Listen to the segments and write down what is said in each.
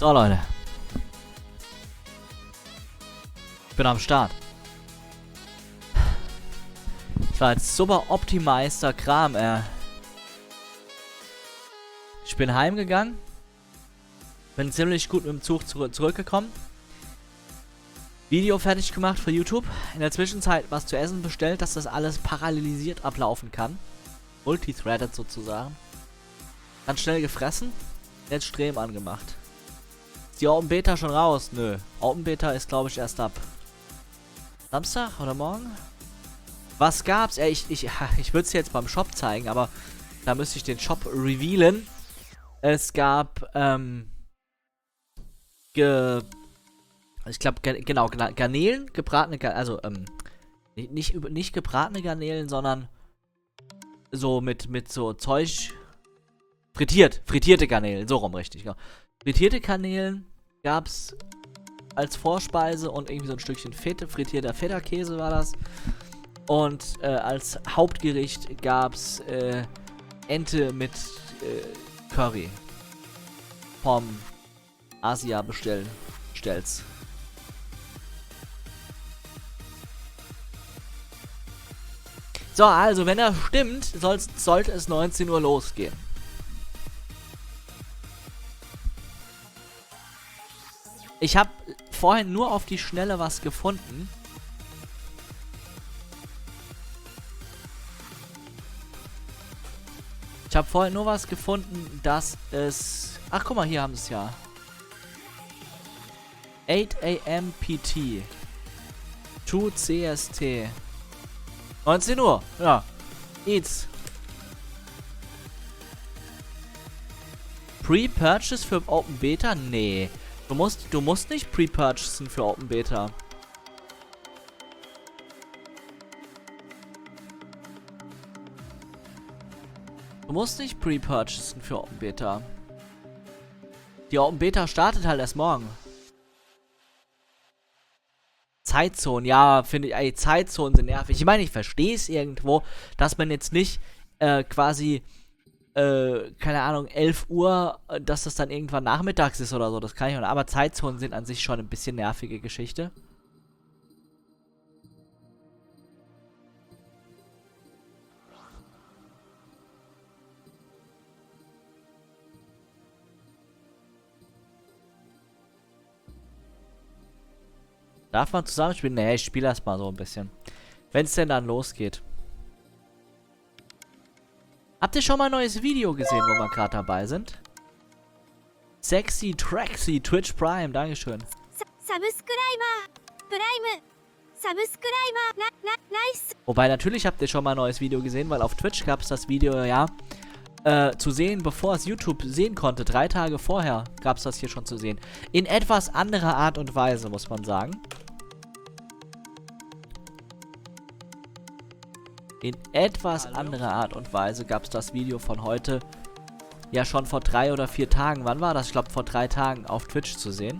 So, Leute. Ich bin am Start. Das war jetzt super optimizeder Kram, Ich bin heimgegangen. Bin ziemlich gut mit dem Zug zurückgekommen. Video fertig gemacht für YouTube. In der Zwischenzeit was zu essen bestellt, dass das alles parallelisiert ablaufen kann. Multithreaded sozusagen. Dann schnell gefressen. Jetzt Stream angemacht. Ist die Open Beta schon raus? Nö. Open Beta ist, glaube ich, erst ab Samstag oder morgen? Was gab's? Ich würde es jetzt beim Shop zeigen, aber da müsste ich den Shop revealen. Es gab, ich glaube, genau, Garnelen, gebratene Garnelen, also, nicht gebratene Garnelen, sondern so mit so Zeug, frittierte Garnelen, so rum richtig, genau. Frittierte Garnelen gab's als Vorspeise und irgendwie so ein Stückchen frittierter Feta-Käse war das. Und als Hauptgericht gab's Ente mit Curry. Vom Asia bestell's. So, also wenn das stimmt, sollte es 19 Uhr losgehen. Ich habe vorhin nur auf die Schnelle was gefunden. Ich habe vorhin nur was gefunden, dass es... Ach, guck mal, hier haben sie es ja. 8 AM PT. 2 CST. 19 Uhr, ja. Eats. Pre-Purchase für Open Beta? Nee. Du musst nicht pre-purchasen für Open Beta. Du musst nicht pre-purchasen für Open Beta. Die Open Beta startet halt erst morgen. Zeitzonen, ja, finde ich, ey, Zeitzonen sind nervig. Ich meine, ich verstehe es irgendwo, dass man jetzt nicht quasi, keine Ahnung, 11 Uhr, dass das dann irgendwann nachmittags ist oder so. Das kann ich auch, aber Zeitzonen sind an sich schon ein bisschen nervige Geschichte. Darf man zusammenspielen? Nee, ich spiele erstmal so ein bisschen. Wenn es denn dann losgeht. Habt ihr schon mal ein neues Video gesehen, wo wir gerade dabei sind? Sexy Traxy, Twitch Prime, Dankeschön. Wobei, natürlich habt ihr schon mal ein neues Video gesehen, weil auf Twitch gab es das Video, ja, zu sehen, bevor es YouTube sehen konnte. 3 Tage vorher gab es das hier schon zu sehen. In etwas anderer Art und Weise, muss man sagen. In etwas anderer Art und Weise gab es das Video von heute ja schon vor 3 oder 4 Tagen. Wann war das? Ich glaube vor 3 Tagen auf Twitch zu sehen.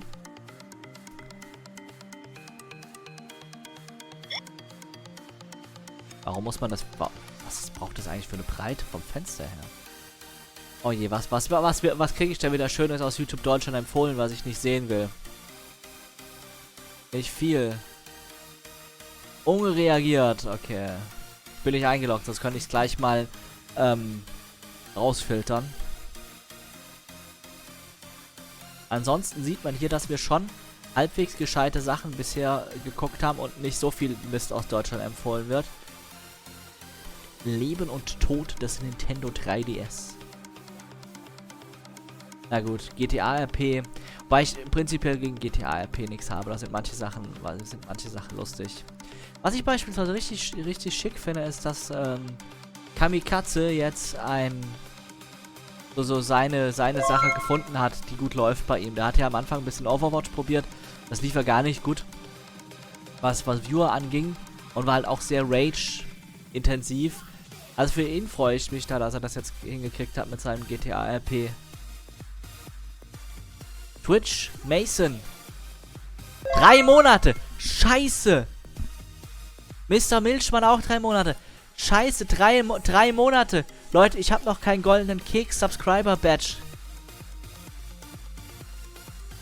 Warum muss man das... Was braucht das eigentlich für eine Breite vom Fenster her? Oh je, was kriege ich denn wieder Schönes aus YouTube Deutschland empfohlen, was ich nicht sehen will? Nicht viel. Unreagiert, okay. Bin ich eingeloggt, das könnte ich gleich mal rausfiltern. Ansonsten sieht man hier, dass wir schon halbwegs gescheite Sachen bisher geguckt haben und nicht so viel Mist aus Deutschland empfohlen wird. Leben und Tod des Nintendo 3DS. Na gut, GTA RP. Wobei ich prinzipiell gegen GTA RP nichts habe. Da sind manche Sachen lustig. Was ich beispielsweise richtig schick finde, ist, dass Kamikaze jetzt seine Sache gefunden hat, die gut läuft bei ihm. Der hat ja am Anfang ein bisschen Overwatch probiert. Das lief ja gar nicht gut, was Viewer anging. Und war halt auch sehr Rage-intensiv. Also für ihn freue ich mich da, dass er das jetzt hingekriegt hat mit seinem GTA RP. Twitch, Mason. 3 Monate. Scheiße. Mr. Milchmann auch 3 Monate. Scheiße, 3 Monate. Leute, ich habe noch keinen goldenen Keks-Subscriber-Badge.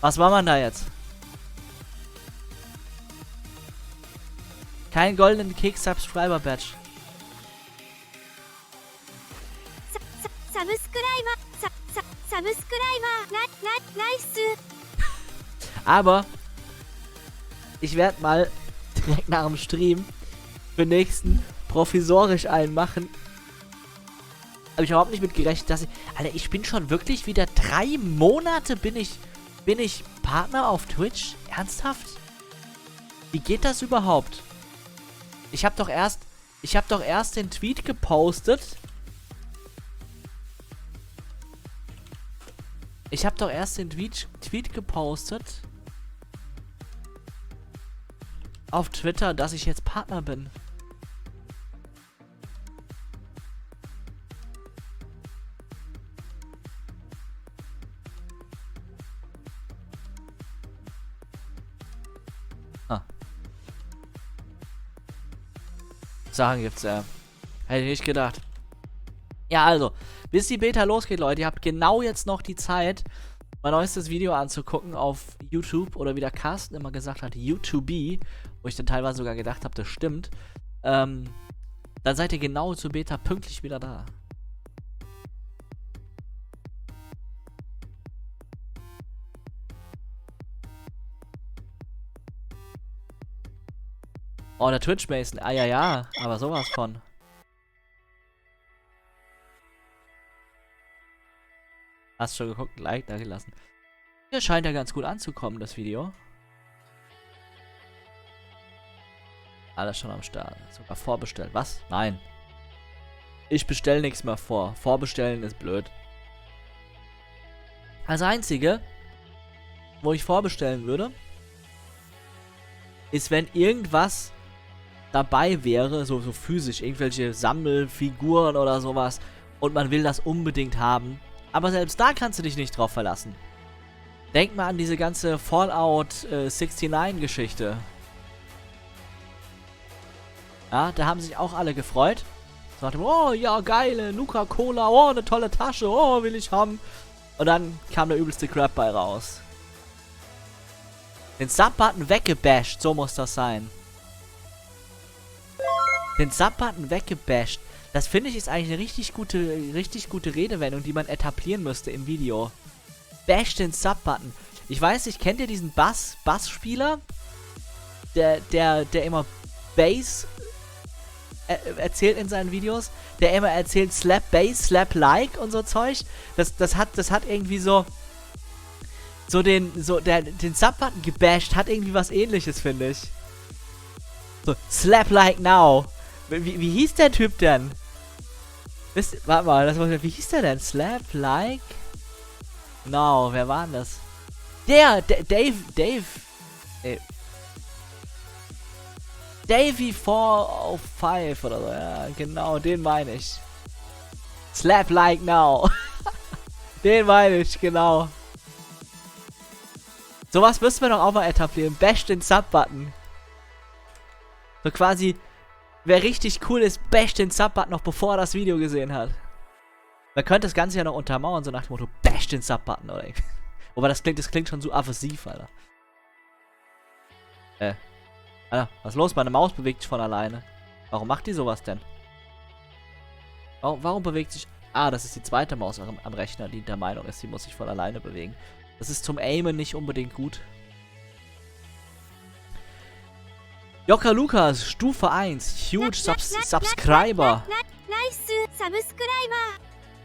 Was war man da jetzt? Kein goldenen Kick-Subscriber-Badge. Aber ich werde mal direkt nach dem Stream für den nächsten provisorisch einen machen. Habe ich überhaupt nicht mit gerechnet, dass ich... Alter, ich bin schon wirklich wieder 3 Monate bin ich Partner auf Twitch? Ernsthaft? Wie geht das überhaupt? Ich habe doch erst den Tweet gepostet. Ich habe doch erst den Tweet gepostet auf Twitter, dass ich jetzt Partner bin. Sachen gibt's, Hätte ich nicht gedacht. Ja, also, bis die Beta losgeht, Leute, ihr habt genau jetzt noch die Zeit, mein neuestes Video anzugucken auf YouTube, oder wie der Carsten immer gesagt hat, YouTube, wo ich dann teilweise sogar gedacht habe, das stimmt. Dann seid ihr genau zur Beta pünktlich wieder da. Oh, der Twitch Mason. Ah, ja, aber sowas von. Hast schon geguckt, ein Like da gelassen. Hier scheint ja ganz gut anzukommen, das Video. Alles schon am Start. Sogar vorbestellt. Was? Nein. Ich bestelle nichts mehr vor. Vorbestellen ist blöd. Das Einzige, wo ich vorbestellen würde, ist, wenn irgendwas dabei wäre, so physisch, irgendwelche Sammelfiguren oder sowas, und man will das unbedingt haben. Aber selbst da kannst du dich nicht drauf verlassen. Denk mal an diese ganze Fallout 69 Geschichte. Ja, da haben sich auch alle gefreut. Sagten, oh ja, geile Nuka-Cola, oh, eine tolle Tasche, oh, will ich haben. Und dann kam der übelste Crap bei raus. Den Sub-Button weggebasht, so muss das sein. Den Sub-Button weggebasht. Das finde ich ist eigentlich eine richtig gute Redewendung, die man etablieren müsste im Video. Bash den Sub-Button. Ich weiß nicht, kennt ihr diesen Bass-Spieler? Der immer Bass erzählt in seinen Videos? Der immer erzählt Slap Bass, Slap Like und so Zeug? Das hat irgendwie so den Sub-Button gebasht, hat irgendwie was Ähnliches, finde ich. So, Slap Like Now. Wie hieß der Typ denn? Warte mal, wie hieß der denn? Slap Like Now, wer war denn das? Dave. Davey 405 oder so, ja, genau, den meine ich. Slap Like Now. Den meine ich, genau. Sowas müssen wir doch auch mal etablieren. Bash den Sub-Button. So quasi, wer richtig cool ist, bash den Sub-Button noch bevor er das Video gesehen hat. Man könnte das Ganze ja noch untermauern, so nach dem Motto, bash den Sub-Button oder irgendwie. Wobei das klingt schon so aggressiv, Alter. Alter, was ist los? Meine Maus bewegt sich von alleine. Warum macht die sowas denn? Warum bewegt sich... Ah, das ist die zweite Maus am Rechner, die der Meinung ist, die muss sich von alleine bewegen. Das ist zum Aimen nicht unbedingt gut. Jokka Lukas, Stufe 1, huge Subscriber. Nice Subscriber.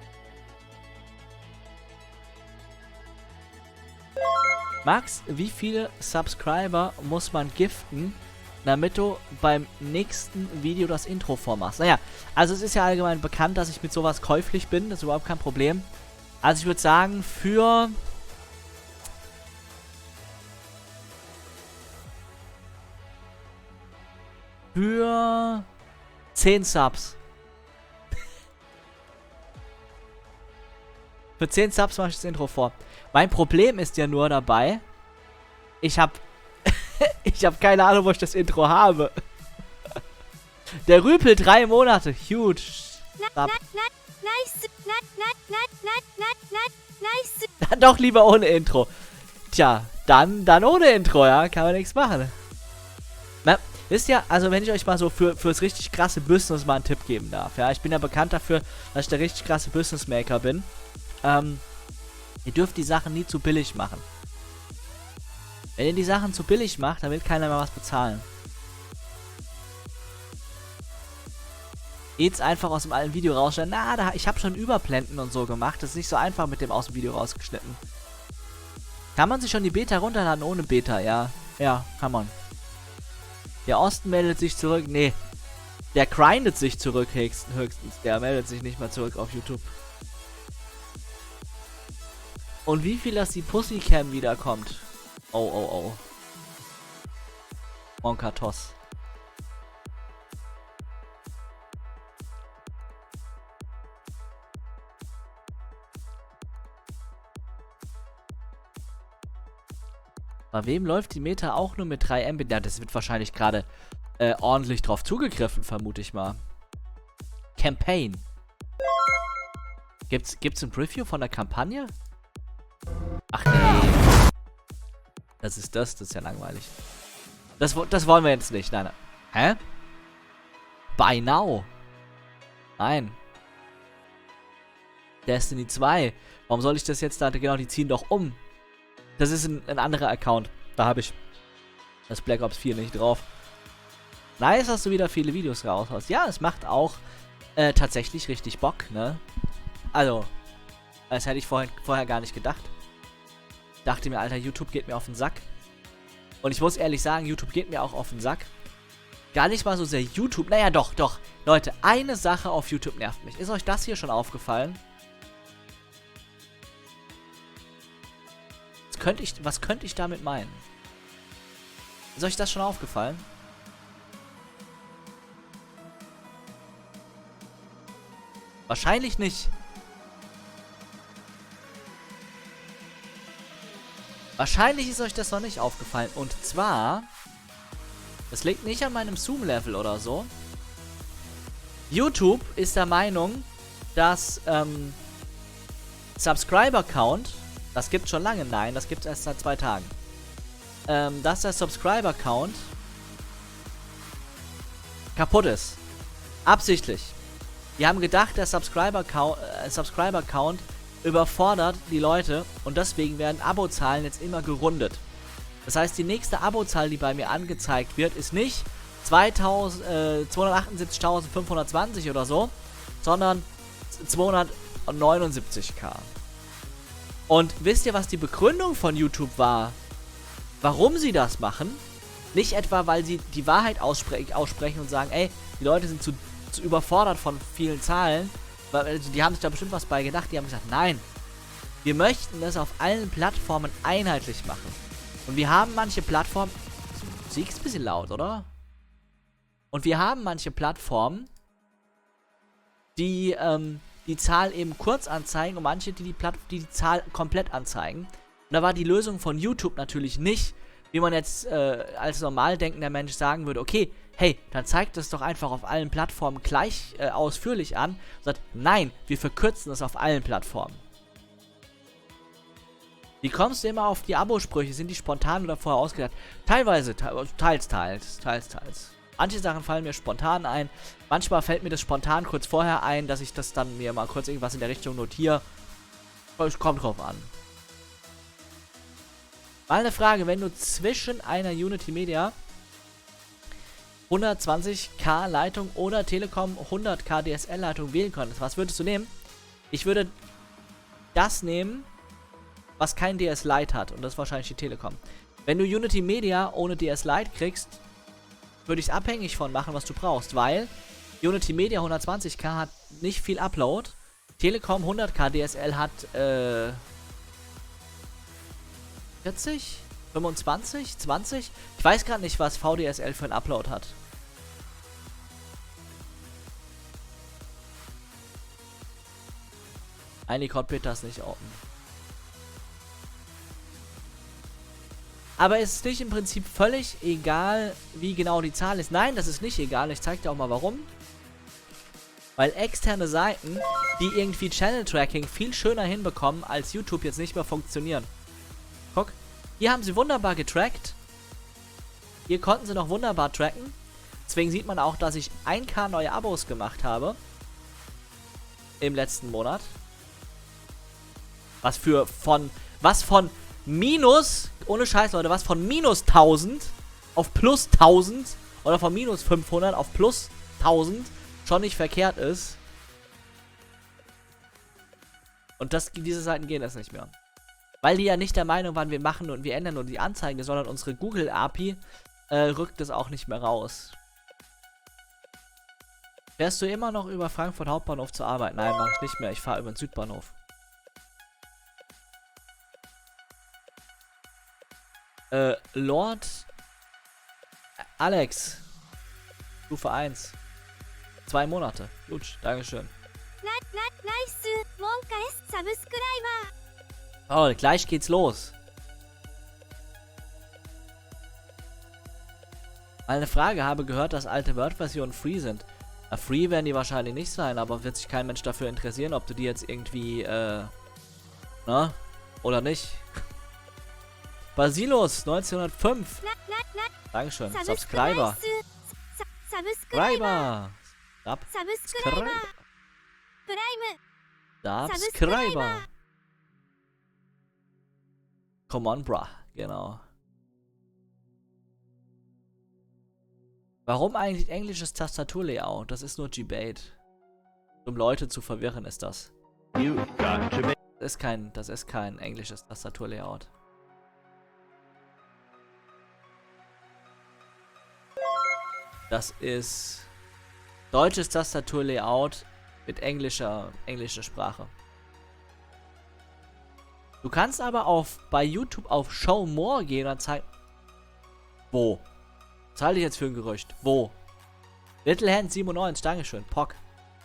Max, wie viele Subscriber muss man giften, damit du beim nächsten Video das Intro vormachst? Naja, also es ist ja allgemein bekannt, dass ich mit sowas käuflich bin, das ist überhaupt kein Problem. Also ich würde sagen, für 10 Subs. Für 10 Subs mache ich das Intro vor. Mein Problem ist ja nur dabei, ich habe keine Ahnung, wo ich das Intro habe. Der Rüpel 3 Monate, huge. Sub. Dann doch lieber ohne Intro. Tja, dann ohne Intro, ja, kann man nichts machen. Na, wisst ihr, also wenn ich euch mal so fürs richtig krasse Business mal einen Tipp geben darf, ja, ich bin ja bekannt dafür, dass ich der richtig krasse Businessmaker bin. Ihr dürft die Sachen nie zu billig machen. Wenn ihr die Sachen zu billig macht, dann will keiner mehr was bezahlen. Jetzt einfach aus dem alten Video rausstellen. Na, ich habe schon Überblenden und so gemacht. Das ist nicht so einfach mit dem aus dem Video rausgeschnitten. Kann man sich schon die Beta runterladen ohne Beta? Ja. Ja, kann man. Der Osten meldet sich zurück. Nee. Der grindet sich zurück höchstens. Der meldet sich nicht mehr zurück auf YouTube. Und wie viel, dass die Pussycam wiederkommt? Oh. Monkatos. Bei wem läuft die Meta auch nur mit 3 Mbit? Ja, das wird wahrscheinlich gerade ordentlich drauf zugegriffen, vermute ich mal. Campaign. Gibt's ein Preview von der Kampagne? Ach nee. Das ist ja langweilig. Das wollen wir jetzt nicht. Nein. Hä? Buy now. Nein. Destiny 2. Warum soll ich das jetzt da? Genau, die ziehen doch um. Das ist ein anderer Account. Da habe ich das Black Ops 4 nicht drauf. Nice, dass du wieder viele Videos raushaust. Ja, es macht auch tatsächlich richtig Bock, ne? Also, das hätte ich vorher gar nicht gedacht. Dachte mir, Alter, YouTube geht mir auf den Sack. Und ich muss ehrlich sagen, YouTube geht mir auch auf den Sack. Gar nicht mal so sehr YouTube. Naja, doch. Leute, eine Sache auf YouTube nervt mich. Ist euch das hier schon aufgefallen? Was könnte ich damit meinen? Ist euch das schon aufgefallen? Wahrscheinlich nicht. Wahrscheinlich ist euch das noch nicht aufgefallen. Und zwar, das liegt nicht an meinem Zoom-Level oder so. YouTube ist der Meinung, dass Subscriber-Count, das gibt's schon lange, nein, das gibt's erst seit 2 Tagen. Dass der Subscriber-Count kaputt ist. Absichtlich. Die haben gedacht, der Subscriber-Count überfordert die Leute und deswegen werden Abozahlen jetzt immer gerundet. Das heißt, die nächste Abozahl, die bei mir angezeigt wird, ist nicht 278.520 oder so, sondern 279k. Und wisst ihr, was die Begründung von YouTube war? Warum sie das machen? Nicht etwa, weil sie die Wahrheit aussprechen und sagen, ey, die Leute sind zu überfordert von vielen Zahlen. Weil die haben sich da bestimmt was bei gedacht. Die haben gesagt, nein, wir möchten das auf allen Plattformen einheitlich machen. Und wir haben manche Plattformen... Musik ist ein bisschen laut, oder? Und wir haben manche Plattformen, die die Zahl eben kurz anzeigen und manche, die die Zahl komplett anzeigen. Und da war die Lösung von YouTube natürlich nicht, wie man jetzt als normal denkender Mensch sagen würde, okay, hey, dann zeigt das doch einfach auf allen Plattformen gleich ausführlich an. Und sagt, nein, wir verkürzen das auf allen Plattformen. Wie kommst du immer auf die Abosprüche? Sind die spontan oder vorher ausgedacht? Teilweise, teils. Manche Sachen fallen mir spontan ein. Manchmal fällt mir das spontan kurz vorher ein, dass ich das dann mir mal kurz irgendwas in der Richtung notiere. Es kommt drauf an. Mal eine Frage, wenn du zwischen einer Unity Media 120k Leitung oder Telekom 100k DSL Leitung wählen könntest, was würdest du nehmen? Ich würde das nehmen, was kein DS Lite hat, und das ist wahrscheinlich die Telekom. Wenn du Unity Media ohne DS Lite kriegst, würde ich es abhängig von machen, was du brauchst, weil Unity Media 120k hat nicht viel Upload, Telekom 100k DSL hat 40? 25? 20? Ich weiß gerade nicht, was VDSL für ein Upload hat. Eigentlich wird das nicht open. Aber es ist nicht im Prinzip völlig egal, wie genau die Zahl ist. Nein, das ist nicht egal. Ich zeige dir auch mal warum. Weil externe Seiten, die irgendwie Channel-Tracking viel schöner hinbekommen, als YouTube jetzt nicht mehr funktionieren. Guck, Hier haben sie wunderbar getrackt. Hier konnten sie noch wunderbar tracken. Deswegen sieht man auch, dass ich 1K neue Abos gemacht habe. Im letzten Monat. Was von minus, ohne Scheiß, Leute, was von minus 1000 auf plus 1000 oder von minus 500 auf plus 1000 schon nicht verkehrt ist. Und diese Seiten gehen das nicht mehr. Weil die ja nicht der Meinung waren, wir machen und wir ändern nur die Anzeige, sondern unsere Google API rückt es auch nicht mehr raus. Fährst du immer noch über Frankfurt Hauptbahnhof zur Arbeit? Nein, mache ich nicht mehr. Ich fahre über den Südbahnhof. Lord Alex. Stufe 1. 2 Monate. Gut, Dankeschön. Oh, gleich geht's los. Eine Frage, habe gehört, dass alte Word-Versionen free sind. Na, free werden die wahrscheinlich nicht sein, aber wird sich kein Mensch dafür interessieren, ob du die jetzt irgendwie, ne? Oder nicht? Basilos, 1905. Dankeschön. Subscriber. Subscriber. Subscriber. Come on, bruh. Genau. Warum eigentlich englisches Tastaturlayout? Das ist nur G-Bait. Um Leute zu verwirren ist das. Das ist kein englisches Tastaturlayout. Das ist deutsches Tastaturlayout mit englischer Sprache. Du kannst aber bei YouTube auf Show More gehen und zeigen. Wo? Was halte ich jetzt für ein Gerücht? Wo? Little Hand 97, Dankeschön. Pock.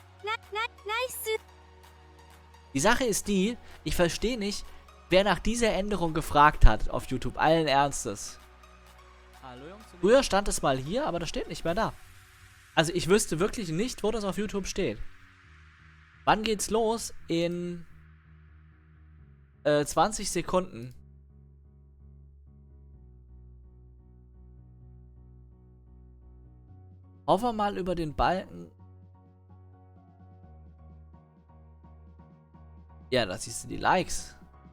Die Sache ist die, ich verstehe nicht, wer nach dieser Änderung gefragt hat auf YouTube. Allen Ernstes. Früher stand es mal hier, aber das steht nicht mehr da. Also ich wüsste wirklich nicht, wo das auf YouTube steht. Wann geht's los? In 20 Sekunden. Hover mal über den Balken. Ja, da siehst du die Likes.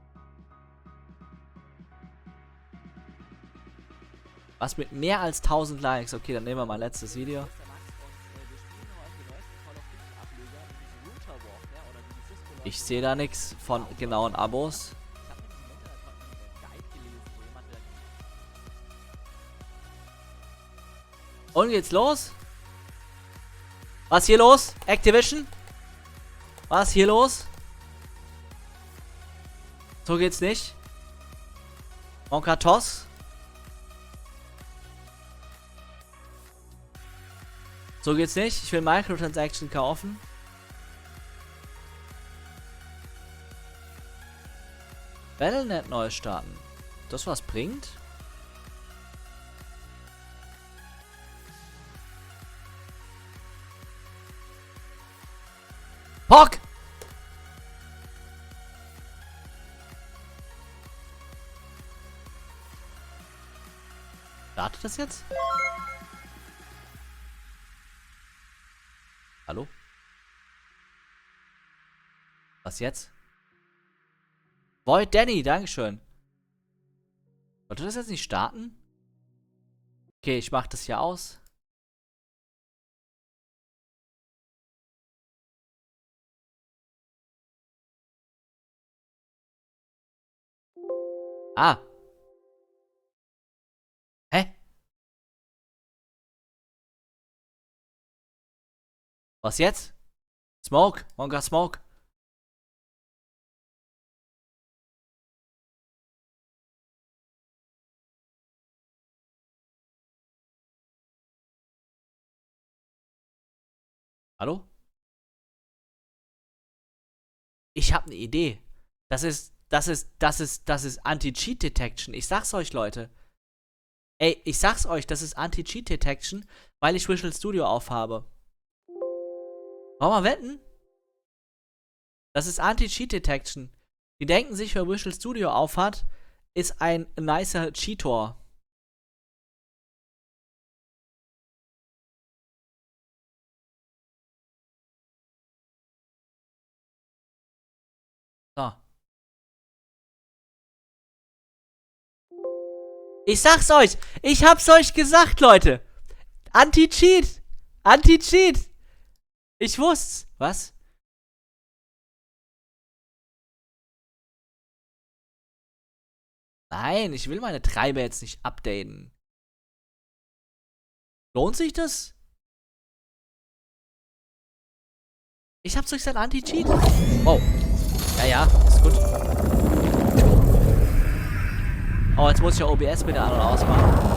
Was mit mehr als 1000 Likes. Okay, dann nehmen wir mal letztes Video. Ich sehe da nichts von genauen Abos. Und geht's los? Was hier los? Activision? Was hier los? So geht's nicht. Monkatos? So geht's nicht. Ich will Microtransaction kaufen. Battle.net neu starten. Das was bringt? Pock! Startet das jetzt? Hallo? Was jetzt? Void Danny, Dankeschön. Sollte das jetzt nicht starten? Okay, ich mach das hier aus. Ah. Hä? Was jetzt? Smoke. Monka Smoke. Hallo? Ich habe eine Idee. Das ist Anti-Cheat-Detection. Ich sag's euch, Leute. Ey, ich sag's euch, das ist Anti-Cheat-Detection, weil ich Visual Studio aufhabe. Wollen wir wetten? Das ist Anti-Cheat-Detection. Die denken sich, wer Visual Studio aufhat, ist ein nicer Cheetor. So. Ich sag's euch. Ich hab's euch gesagt, Leute. Anti-Cheat. Anti-Cheat. Ich wusste's. Was? Nein, ich will meine Treiber jetzt nicht updaten. Lohnt sich das? Ich hab's euch gesagt, Anti-Cheat. Wow. Ja, ja, ist gut. Oh, jetzt muss ich ja OBS bitte an- und ausmachen.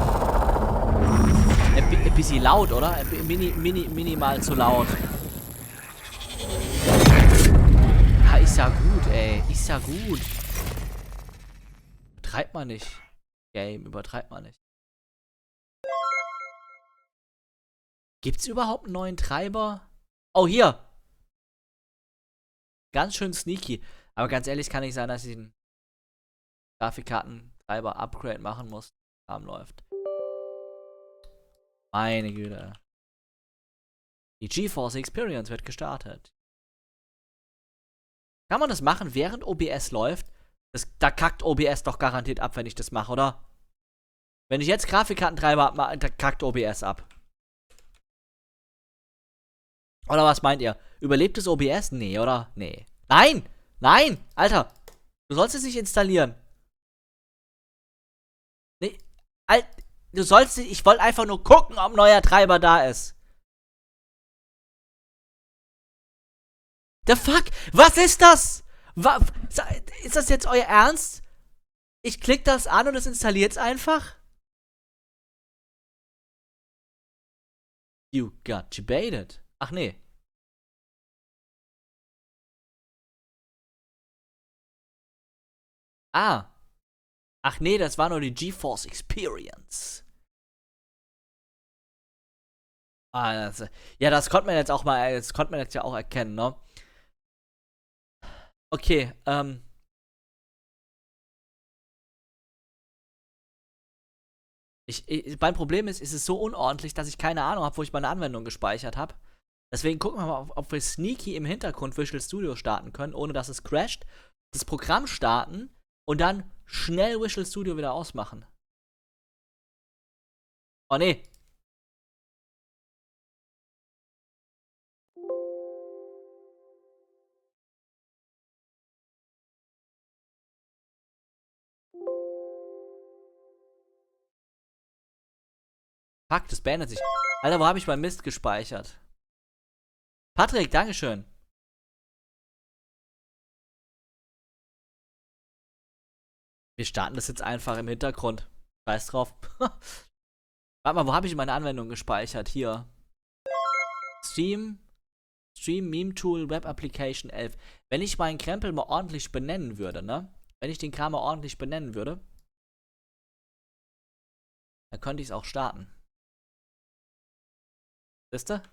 Ein bisschen laut, oder? Minimal zu laut. Ja, ist ja gut, ey. Ist ja gut. Übertreibt man nicht. Game, übertreibt man nicht. Gibt's überhaupt einen neuen Treiber? Oh, hier. Ganz schön sneaky. Aber ganz ehrlich, kann nicht sein, dass ich einen Grafikkartentreiber-Upgrade machen muss. Läuft. Meine Güte. Die GeForce Experience wird gestartet. Kann man das machen, während OBS läuft? Da kackt OBS doch garantiert ab, wenn ich das mache, oder? Wenn ich jetzt Grafikkartentreiber abmache, da kackt OBS ab. Oder was meint ihr? Überlebt das OBS? Nee, oder? Nee. Nein! Nein! Alter! Du sollst es nicht installieren. Nee. Du sollst nicht. Ich wollte einfach nur gucken, ob ein neuer Treiber da ist. The fuck? Was ist das? Ist das jetzt euer Ernst? Ich klick das an und es installiert's einfach? You got debated. Ach nee. Ah. Ach nee, das war nur die GeForce Experience. Ah, ja, das konnte man jetzt auch mal, das konnte man jetzt ja auch erkennen, ne? Okay, mein Problem ist, es ist so unordentlich, dass ich keine Ahnung habe, wo ich meine Anwendung gespeichert habe. Deswegen gucken wir mal, ob wir sneaky im Hintergrund Visual Studio starten können, ohne dass es crasht. Das Programm starten und dann schnell Visual Studio wieder ausmachen. Oh nee. Fuck, das beendet sich. Alter, wo habe ich meinen Mist gespeichert? Patrick, Dankeschön. Wir starten das jetzt einfach im Hintergrund. Scheiß drauf. Warte mal, wo habe ich meine Anwendung gespeichert? Hier. Stream Meme Tool Web Application 11. Wenn ich meinen Krempel mal ordentlich benennen würde, ne? Wenn ich den Kram mal ordentlich benennen würde, dann könnte ich es auch starten. Wisst ihr?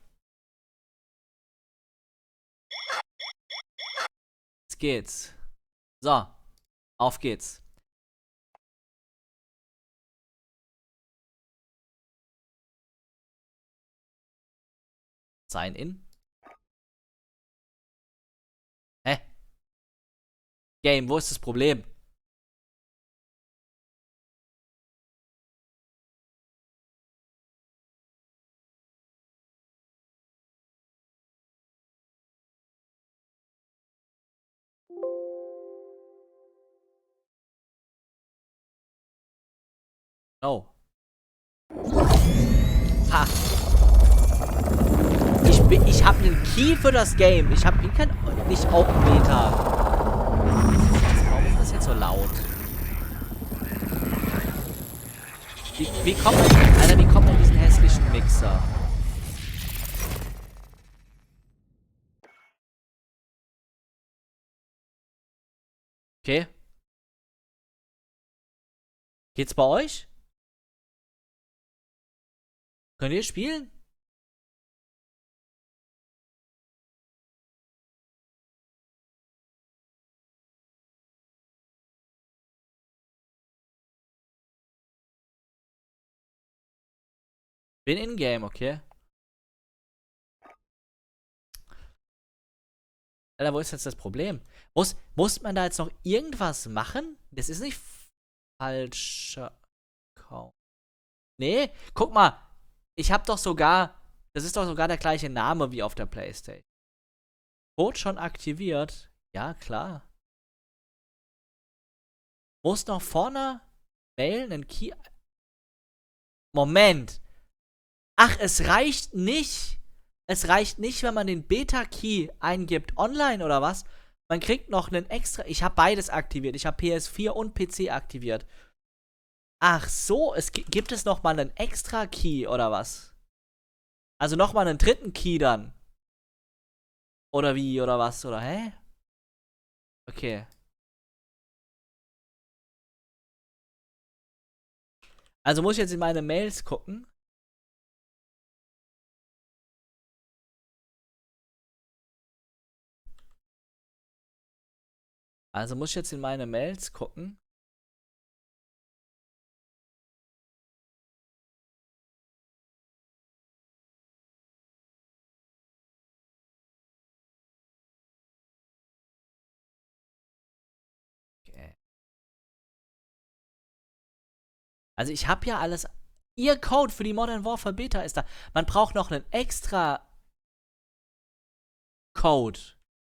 Jetzt geht's. So. Auf geht's. Sign in. Hä? Game, wo ist das Problem? Oh. Ha. Ich habe einen Key für das Game. Bin kein, nicht Open Beta. Warum ist das jetzt so laut? Wie kommt man, Alter, wie kommt man in diesen hässlichen Mixer? Okay. Geht's bei euch? Könnt ihr spielen? Bin in-game, okay. Alter, wo ist jetzt das Problem? Muss man da jetzt noch irgendwas machen? Das ist nicht falscher Account. Nee, guck mal. Ich hab doch sogar. Das ist doch sogar der gleiche Name wie auf der Playstation. Code schon aktiviert. Ja, klar. Muss noch vorne mailen, einen Key. Moment. Ach, es reicht nicht. Es reicht nicht, wenn man den Beta-Key eingibt online oder was? Man kriegt noch einen extra. Ich habe beides aktiviert. Ich habe PS4 und PC aktiviert. Ach so, gibt es noch mal einen extra Key oder was? Also noch mal einen dritten Key dann. Oder wie, oder was, oder hä? Okay. Also muss ich jetzt in meine Mails gucken. Also muss ich jetzt in meine Mails gucken. Okay. Also ich habe ja alles. Ihr Code für die Modern Warfare Beta ist da. Man braucht noch einen extra Code.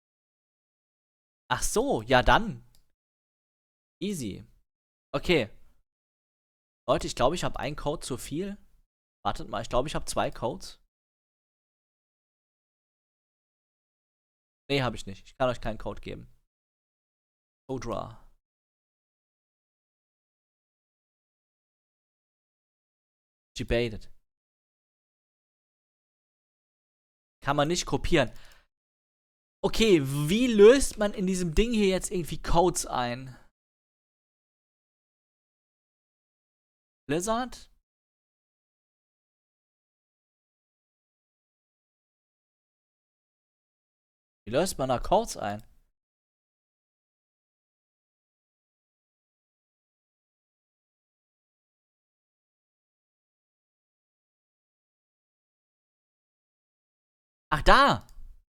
Ach so, ja dann. Easy. Okay. Leute, ich glaube, ich habe einen Code zu viel. Wartet mal, ich glaube, ich habe 2 Codes. Nee, habe ich nicht. Ich kann euch keinen Code geben. Codra. Debated. Kann man nicht kopieren. Okay, wie löst man in diesem Ding hier jetzt irgendwie Codes ein? Blizzard? Wie löst man da Codes ein? Ach, da!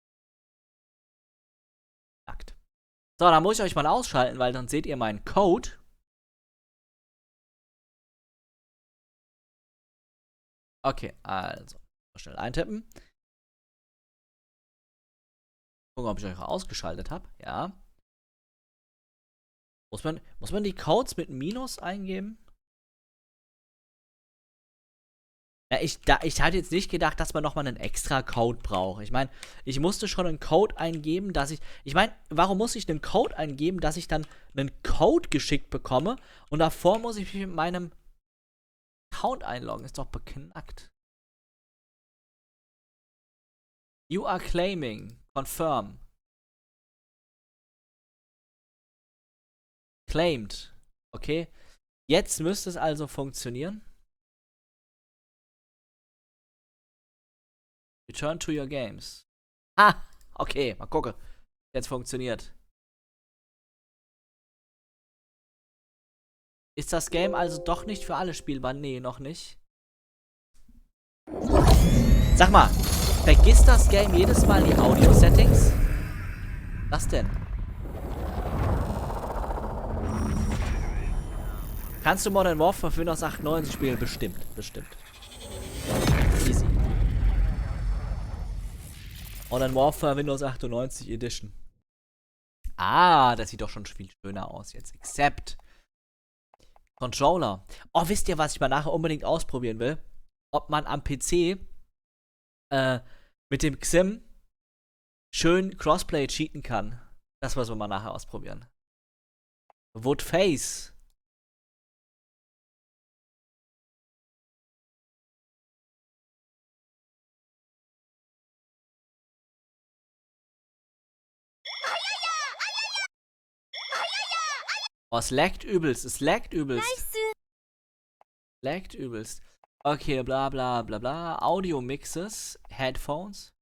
Nackt. So, dann muss ich euch mal ausschalten, weil dann seht ihr meinen Code. Okay, also. Mal schnell eintippen. Gucken, ob ich euch ausgeschaltet habe. Ja. Muss man die Codes mit Minus eingeben? Ja, ich hatte jetzt nicht gedacht, dass man nochmal einen extra Code braucht. Ich meine, ich musste schon einen Code eingeben, dass ich. Ich meine, warum muss ich einen Code eingeben, dass ich dann einen Code geschickt bekomme und davor muss ich mich mit meinem Account einloggen? Ist doch beknackt. You are claiming. Confirm. Claimed. Okay. Jetzt müsste es also funktionieren. Return to your games. Ah, okay, mal gucken. Jetzt funktioniert. Ist das Game also doch nicht für alle spielbar? Nee, noch nicht. Sag mal, vergisst das Game jedes Mal die Audio-Settings? Was denn? Kannst du Modern Warfare für Windows 98 spielen? Bestimmt, bestimmt. Easy. Modern Warfare Windows 98 Edition. Ah, das sieht doch schon viel schöner aus jetzt. Accept. Controller. Oh, wisst ihr, was ich mal nachher unbedingt ausprobieren will? Ob man am PC mit dem XIM schön Crossplay cheaten kann. Das müssen wir mal nachher ausprobieren. Wood Face. Oh, es laggt übelst. Es laggt übelst. Laggt übelst. Okay, bla bla bla bla. Audio Mixes. Headphones.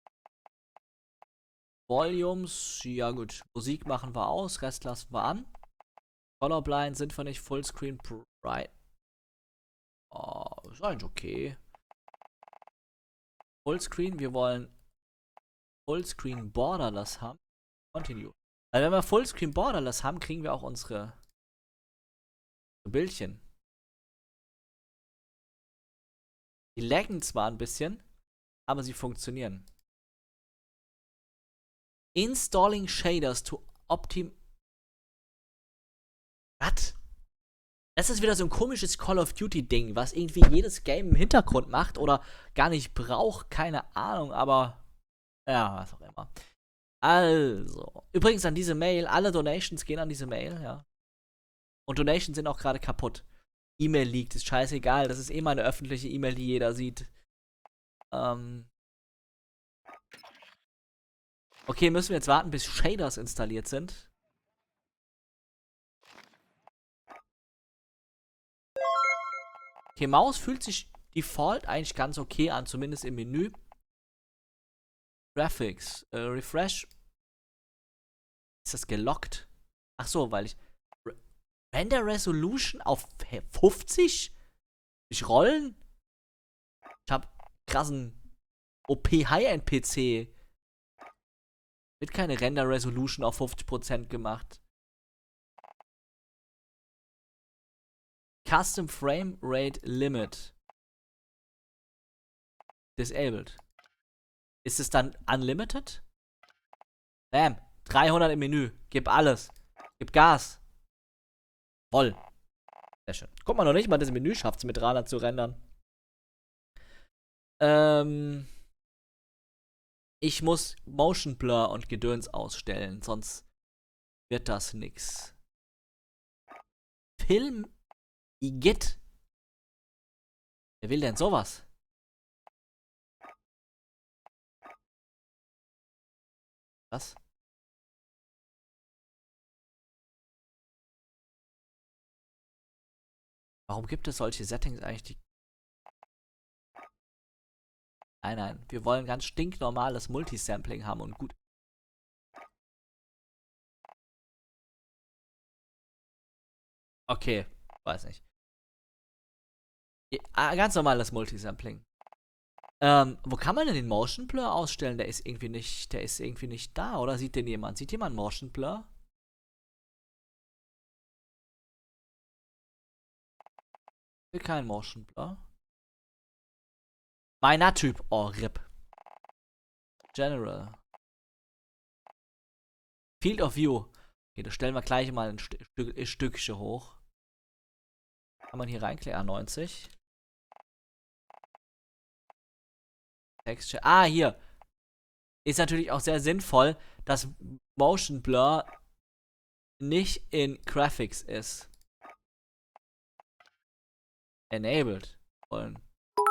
Volumes. Ja gut. Musik machen wir aus. Rest lassen wir an. Colorblind sind wir nicht. Fullscreen Bright. Oh, ist eigentlich okay. Fullscreen. Wir wollen Fullscreen Borderless haben. Continue. Weil wenn wir Fullscreen Borderless haben, kriegen wir auch unsere Bildchen. Die laggen zwar ein bisschen, aber sie funktionieren. Installing Shaders to Was? Das ist wieder so ein komisches Call of Duty Ding, was irgendwie jedes Game im Hintergrund macht oder gar nicht braucht, keine Ahnung, aber ja, was auch immer. Also, übrigens an diese Mail, alle Donations gehen an diese Mail, ja. Und Donations sind auch gerade kaputt. E-Mail liegt, ist scheißegal, das ist eh mal eine öffentliche E-Mail, die jeder sieht. Okay, müssen wir jetzt warten, bis Shaders installiert sind. Okay, Maus fühlt sich default eigentlich ganz okay an, zumindest im Menü. Graphics, Refresh. Ist das gelockt? Ach so, weil ich Render Resolution auf 50? Ich rollen? Ich hab krassen OP High-End PC. Wird keine Render Resolution auf 50% gemacht. Custom Frame Rate Limit. Disabled. Ist es dann unlimited? Bam. 300 im Menü. Gib alles. Gib Gas. Voll. Sehr schön. Guck mal, noch nicht mal das Menü schafft es mit 300 zu rendern. Ich muss Motion Blur und Gedöns ausstellen, sonst wird das nix. Film Igitt. Wer will denn sowas? Was? Warum gibt es solche Settings eigentlich, die... Nein, nein. Wir wollen ganz stinknormales Multisampling haben und gut. Okay, weiß nicht. Ja, ganz normales Multisampling. Wo kann man denn den Motion Blur ausstellen? Der ist irgendwie nicht da, oder sieht den jemand? Sieht jemand Motion Blur? Ich will keinen Motion Blur. Meiner Typ. Oh, RIP. General. Field of View. Okay, das stellen wir gleich mal ein Stückchen hoch. Kann man hier reinklicken? 90. Texture. Ah, hier. Ist natürlich auch sehr sinnvoll, dass Motion Blur nicht in Graphics ist. Enabled. Wollen.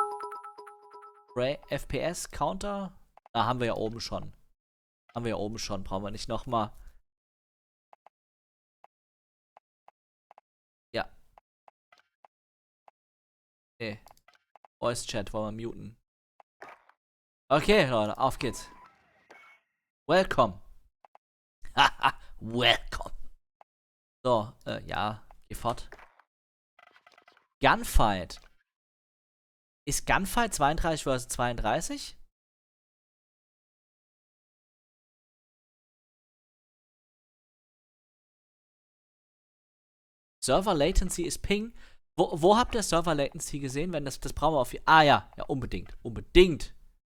FPS Counter. Ah, haben wir ja oben schon. Brauchen wir nicht nochmal. Ja. Nee. Voice Chat wollen wir muten. Okay, Leute, auf geht's. Welcome. Haha, welcome. So, ja, geh fort. Gunfight. Ist Gunfight 32 vs 32? Server Latency ist Ping. Wo habt ihr Server Latency gesehen? Wenn das brauchen wir auf... Ah ja, ja, unbedingt. Unbedingt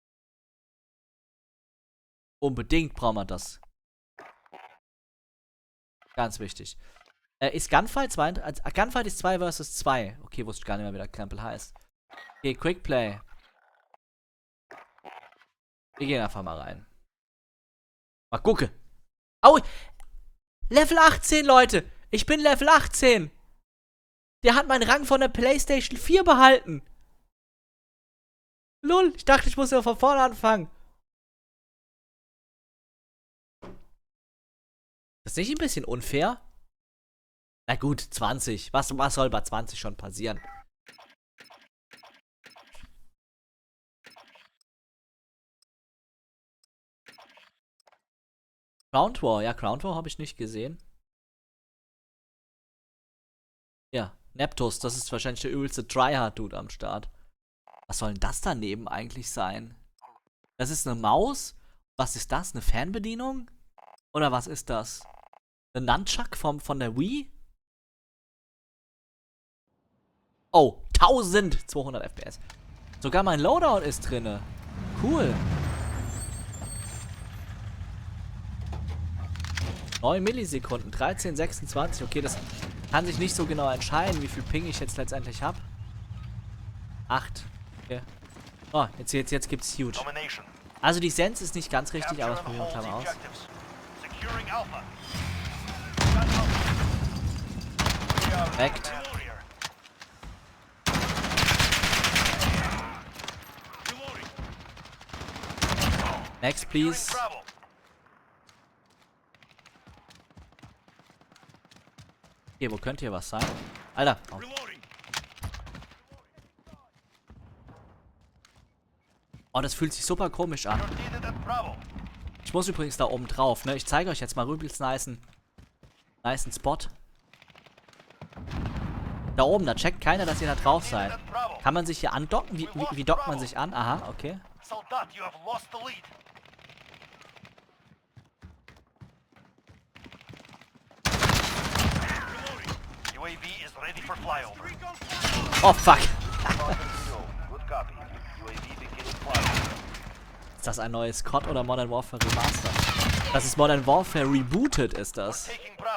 brauchen wir das. Ganz wichtig. Ist Gunfight 2? Gunfight ist 2 vs 2. Okay, wusste ich gar nicht mehr, wie der Krempel heißt. Okay, Quick Play. Wir gehen einfach mal rein. Mal gucken. Au! Level 18, Leute! Ich bin Level 18! Der hat meinen Rang von der PlayStation 4 behalten! Lul, ich dachte, ich muss ja von vorne anfangen. Das ist nicht ein bisschen unfair? Na gut, 20. Was soll bei 20 schon passieren? Ground War. Ja, Ground War habe ich nicht gesehen. Ja, Neptus. Das ist wahrscheinlich der übelste Tryhard-Dude am Start. Was soll denn das daneben eigentlich sein? Das ist eine Maus. Was ist das? Eine Fernbedienung? Oder was ist das? Ein Nunchuck von der Wii? Oh, 1200 FPS. Sogar mein Loadout ist drinne. Cool. 9 Millisekunden, 13,26. Okay, das kann sich nicht so genau entscheiden, wie viel Ping ich jetzt letztendlich habe. 8. Okay. Oh, jetzt gibt's Huge. Also die Sense ist nicht ganz richtig, aber das probieren wir mal aus. Perfekt. Next, please. Okay, wo könnte hier was sein? Alter. Oh. Oh, das fühlt sich super komisch an. Ich muss übrigens da oben drauf, ne? Ich zeige euch jetzt mal übelst nicen Spot. Da oben, da checkt keiner, dass ihr da drauf seid. Kann man sich hier andocken? Wie dockt man sich an? Aha, okay. Oh, fuck. Ist das ein neues COD oder Modern Warfare Remaster? Das ist Modern Warfare Rebooted, ist das.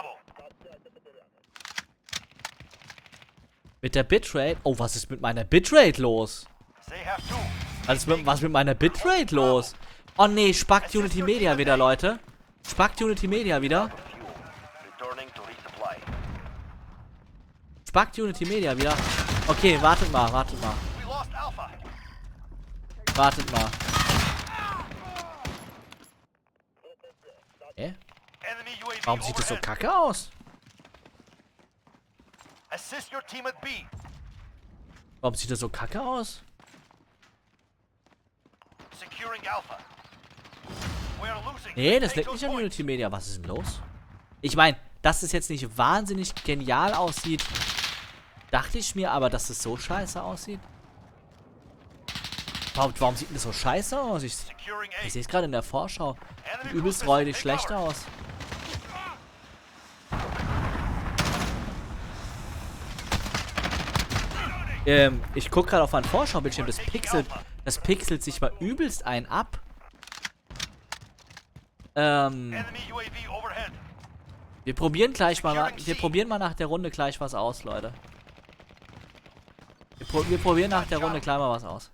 Mit der Bitrate? Oh, was ist mit meiner Bitrate los? Was ist mit meiner Bitrate los? Oh nee, spackt Unity Media wieder, Leute. Spackt Unity Media wieder. Spackt Unity Media wieder. Okay, wartet mal. Wartet mal. Warum sieht das so kacke aus? Warum sieht das so kacke aus? Nee, das liegt nicht an Unity Media. Was ist denn los? Ich meine, dass es jetzt nicht wahnsinnig genial aussieht, dachte ich mir, aber dass es so scheiße aussieht. Warum sieht denn das so scheiße aus? Ich sehe es gerade in der Vorschau. Sieht übelst räudig schlecht aus. Ich gucke gerade auf meinen Vorschaubildschirm. Das pixelt sich mal übelst ein ab. Wir probieren mal nach der Runde gleich was aus, Leute. Wir probieren nach der Runde gleich mal was aus.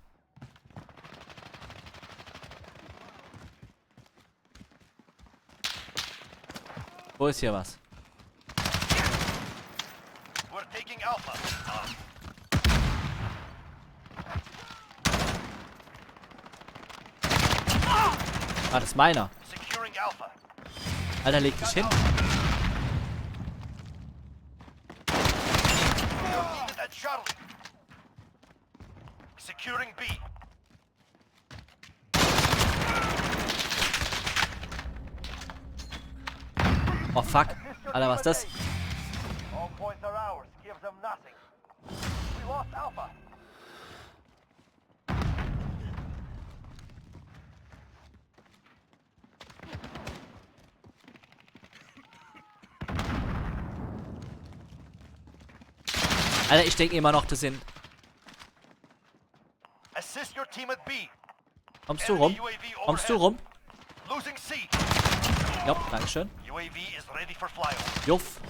Wo ist hier was? Ah, das ist meiner. Alter, leg dich hin. Oh fuck. Alter, was ist das? Alter, ich denke immer noch, das sind... Kommst du rum? Kommst du rum? Ja, dankeschön. Juff.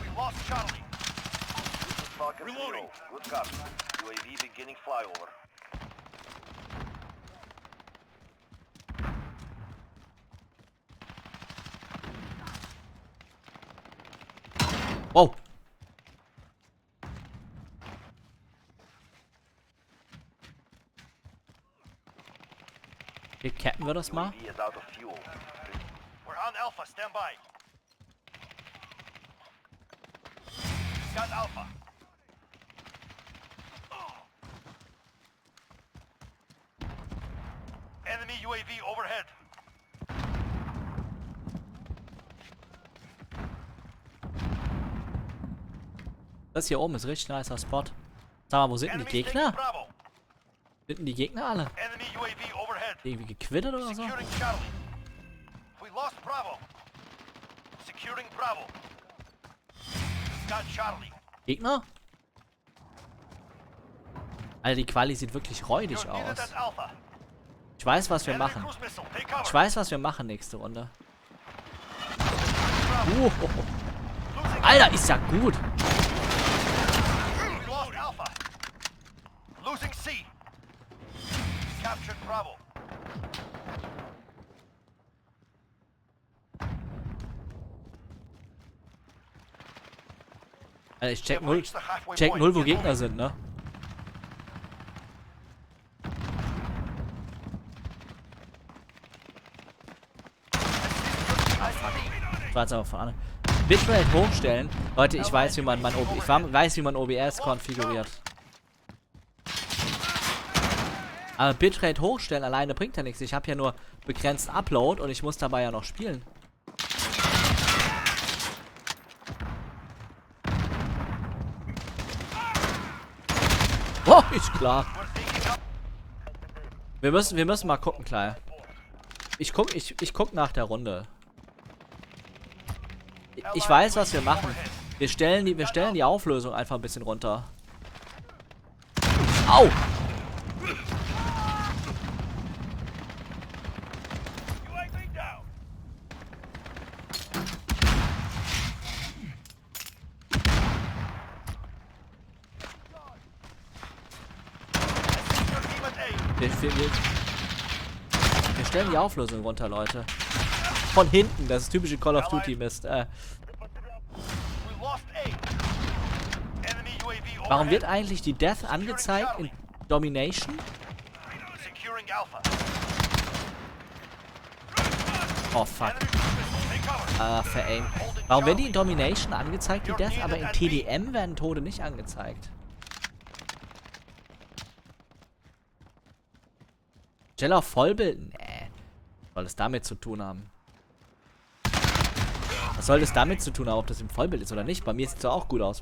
Wow. Hier cappen wir das mal. Das hier oben ist richtig nicer Spot. Sag mal, wo sind denn die Gegner? Sind denn die Gegner alle? Enemy UAV overhead. Irgendwie gequittert oder so? Securing Charlie. We lost Bravo. Securing Bravo. Got Charlie. Gegner? Alter, die Quali sieht wirklich räudig You're needed aus. at Alpha. Ich weiß, was wir Enemy machen. cruise missile. Take cover. Ich weiß, was wir machen nächste Runde. Losing Alter, ist ja gut. We lost Alpha. Losing C. Captured Bravo. Alter, ich We check have null, reached the halfway check point. null, wo Get Gegner moving. sind, ne? Das war jetzt aber von anderen. Bitrate hochstellen. Leute, ich weiß, wie man OBS konfiguriert. Aber Bitrate hochstellen alleine bringt ja nichts. Ich habe ja nur begrenzt Upload und ich muss dabei ja noch spielen. Oh, ist klar. Wir müssen mal gucken, klar. Ich guck nach der Runde. Ich weiß, was wir machen. Wir stellen die Auflösung einfach ein bisschen runter. Au! UAV down. Assist your team at A. Wir stellen die Auflösung runter, Leute. Von hinten, das ist typische Call of Duty Mist. We lost A. Enemy UAV Warum wird overhead. eigentlich die Death angezeigt in Domination? Securing Alpha. Oh fuck. Enemy cruise missile. Take cover. Veraimt. Warum werden die in Domination angezeigt, die Death, aber in TDM werden Tode nicht angezeigt? Stell auf Vollbild? Nee. Was soll das damit zu tun haben? Was soll das damit zu tun haben, ob das im Vollbild ist oder nicht? Bei mir sieht es doch auch gut aus.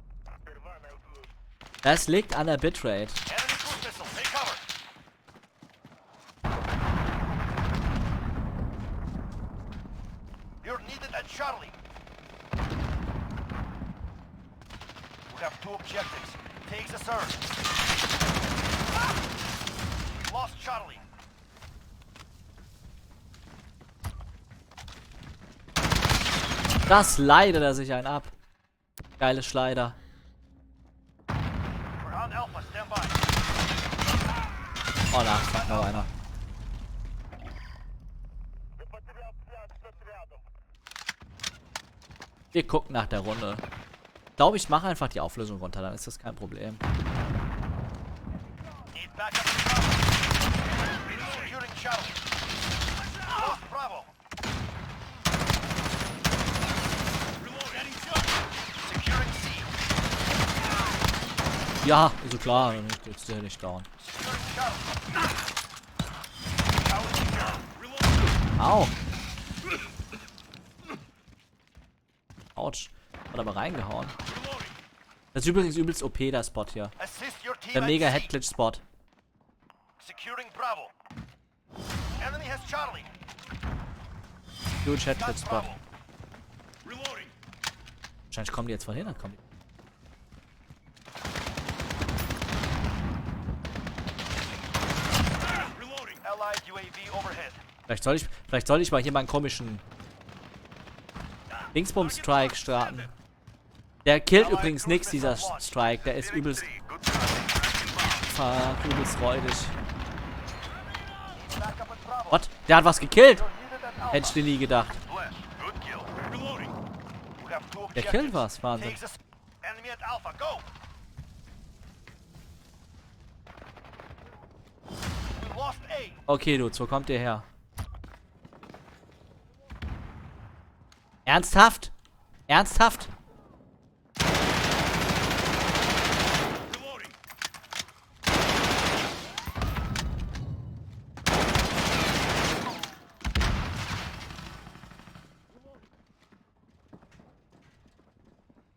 Das liegt an der Bitrate. Enemy cruise missile. Take cover. You're needed at Charlie. We have two objectives. Take the third. We lost Charlie. Das leidet er sich ein ab. Geile Schleider. We're on Alpha. Stand by. Oh na, fuck, noch einer. Wir gucken nach der Runde. Ich glaube, ich mache einfach die Auflösung runter, dann ist das kein Problem. Need backup to Bravo. Securing Charlie. Lost Bravo. Securing C. Ja, ist so klar, jetzt der nicht down. Securing Charlie. Tower secure. Au. Autsch. Hat aber reingehauen. Das ist übrigens übelst OP, der Spot hier. Assist your team Der at mega C. Headglitch-Spot. Securing Bravo. Enemy has Charlie. Huge Got Headglitch-Spot. Bravo. Reloading. Wahrscheinlich kommen die jetzt von hinten. Kommen die. Reloading. Allied UAV overhead. Vielleicht soll ich mal hier mal einen komischen Dingsbums-Strike starten. Der killt übrigens nix, dieser Strike. Der ist übelst, übelst räudig. Backup at Bravo. What? Der hat was gekillt. You're needed at Alpha. Hätte ich dir nie gedacht. Bless. Good kill. Reloading. We have two Der objectives. killt was. Wahnsinn. Take the enemy at Alpha. Go. We lost A. Okay, Dudes, wo kommt ihr her? Ernsthaft? Ernsthaft? Reloading.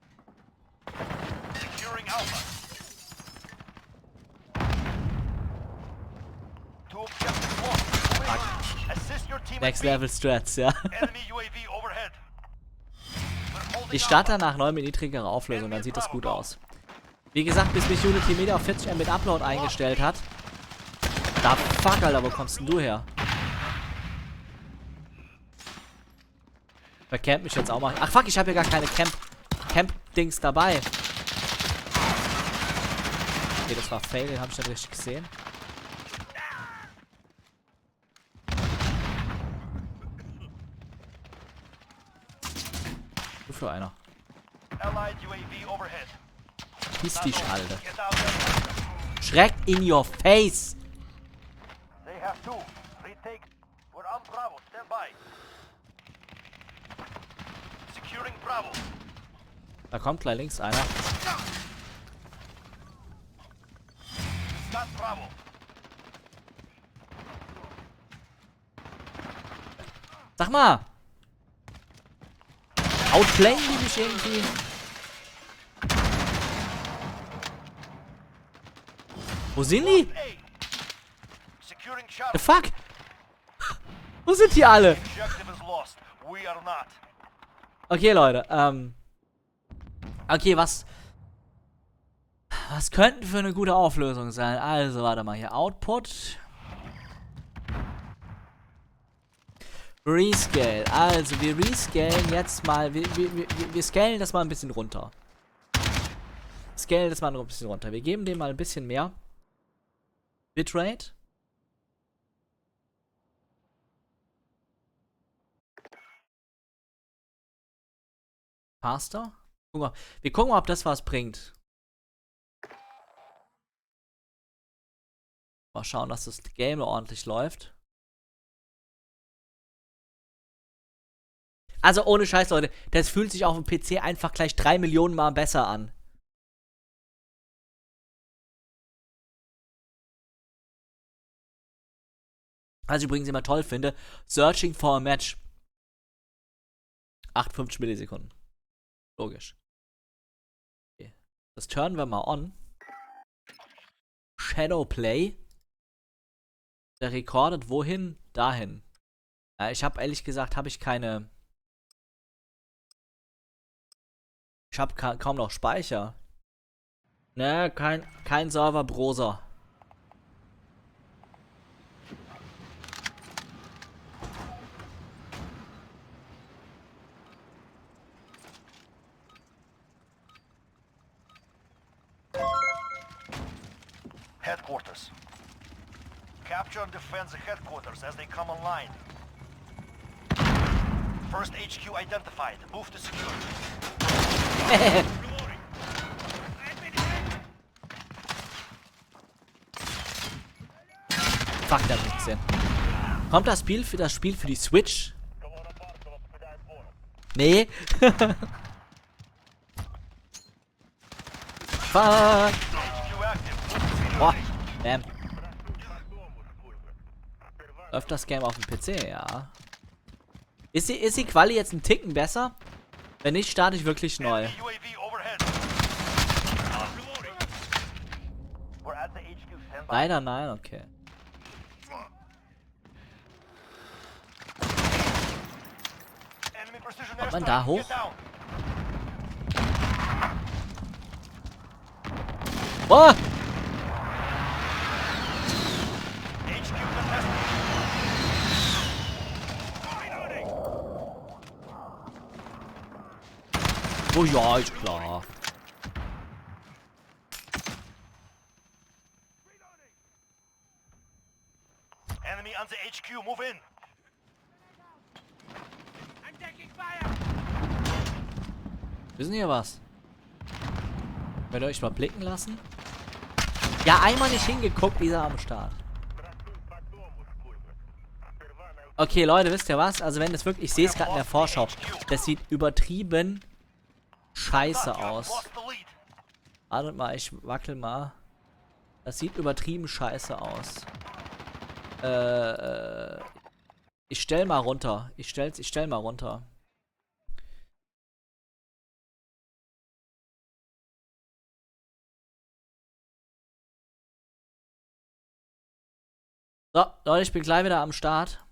Securing Alpha. Two objectives lost. Win. Assist your team. Next Level Strats, ja. Enemy UAV overhead. We're holding Ich starte danach neu mit niedrigerer Auflösung, dann sieht das gut aus. Wie gesagt, bis mich Unity Media auf 40 Mbit Upload eingestellt hat. Da fuck, Alter, wo kommst denn du her? Vercampt mich jetzt auch mal. Ach fuck, ich habe ja gar keine Camp-Dings dabei. Okay, das war Fail, den habe ich nicht richtig gesehen. Du für einer. Allied UAV overhead. Piss dich, Alter. Get out there. Schreck in your face! They have two. Retake. We're on Bravo. Stand by. Securing Bravo. Da kommt gleich links einer. Got Bravo. Sag mal! Outplayen die mich irgendwie? Wo sind die? A. Securing Charlie. The fuck? Wo sind die alle? Objective is lost. We are not. Okay, Leute, okay, was könnten für eine gute Auflösung sein? Also, warte mal hier. Output. Rescale. Also, wir rescalen jetzt mal. Wir scalen das mal ein bisschen runter. Scalen das mal ein bisschen runter. Wir geben dem mal ein bisschen mehr Bitrate. Faster. Wir gucken mal, ob das was bringt. Mal schauen, dass das Game ordentlich läuft. Also ohne Scheiß, Leute. Das fühlt sich auf dem PC einfach gleich 3 Millionen Mal besser an. Was ich übrigens immer toll finde. Searching for a Match. 58 Millisekunden. Logisch. Okay. Das turnen wir mal on. Shadowplay. Der recordet wohin? Dahin. Ja, ich habe ehrlich gesagt, habe ich keine... Ich habe kaum noch Speicher. Ne, kein Server-Browser. Headquarters. Capture and defend the headquarters as they come online. First HQ identified. Move to secure. Fuck, da nichts hin. Kommt das Spiel für die Switch? Nee. Fuck. HQ active. Boah. Bam. Läuft das Game auf dem PC? Ja. Ist die Quali jetzt ein Ticken besser? Wenn nicht, starte ich wirklich neu. Enemy UAV overhead. We're at the HQ. Stand by. Leider nein, okay. Enemy precision Kommt man airstrike. da hoch? Get down. Boah! HQ contested. Oh ja, ist klar. Enemy on the HQ. Move in. I'm taking fire. Wissen ihr was? Könnt ihr euch mal blicken lassen? Ja, einmal nicht hingeguckt, dieser am Start. Okay, Leute, wisst ihr was? Also wenn das wirklich, ich sehe es gerade in der Vorschau, das sieht übertrieben scheiße aus. Lost the lead. Wartet mal, ich wackel mal. Das sieht übertrieben scheiße aus. Ich stell mal runter. Ich stell mal runter. So, Leute, ich bin gleich wieder am Start.